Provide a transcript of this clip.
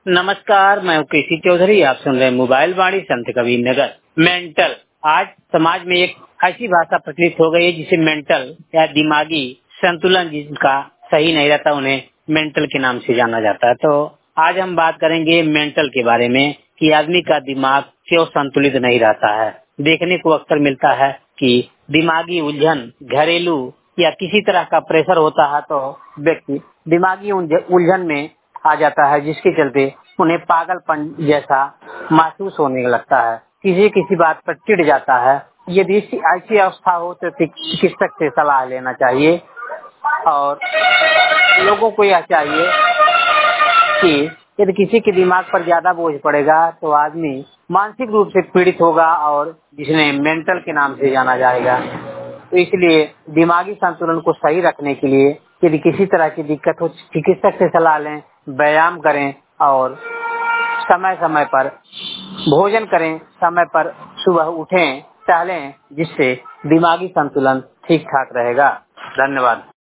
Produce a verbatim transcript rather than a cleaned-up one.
नमस्कार, मैं केसी चौधरी। आप सुन रहे हैं मोबाइल वाणी संत कबीर नगर। मेंटल आज समाज में एक ऐसी भाषा प्रचलित हो गई है जिसे मेंटल या दिमागी संतुलन जिनका सही नहीं रहता उन्हें मेंटल के नाम से जाना जाता है। तो आज हम बात करेंगे मेंटल के बारे में कि आदमी का दिमाग क्यों संतुलित नहीं रहता है। देखने को अक्सर मिलता है कि दिमागी उलझन, घरेलू या किसी तरह का प्रेशर होता है तो व्यक्ति दिमागी उलझन में आ जाता है, जिसके चलते उन्हें पागलपन जैसा महसूस होने लगता है। किसी किसी बात पर चिढ़ जाता है। यदि ऐसी अवस्था हो तो चिकित्सक से सलाह लेना चाहिए और लोगों को यह चाहिए कि यदि किसी के दिमाग पर ज्यादा बोझ पड़ेगा तो आदमी मानसिक रूप से पीड़ित होगा और जिसने मेंटल के नाम से जाना जाएगा। तो इसलिए दिमागी संतुलन को सही रखने के लिए यदि किसी तरह की दिक्कत हो चिकित्सक से सलाह लें, व्यायाम करें और समय समय पर भोजन करें, समय पर सुबह उठें, टहलें, जिससे दिमागी संतुलन ठीक ठाक रहेगा। धन्यवाद।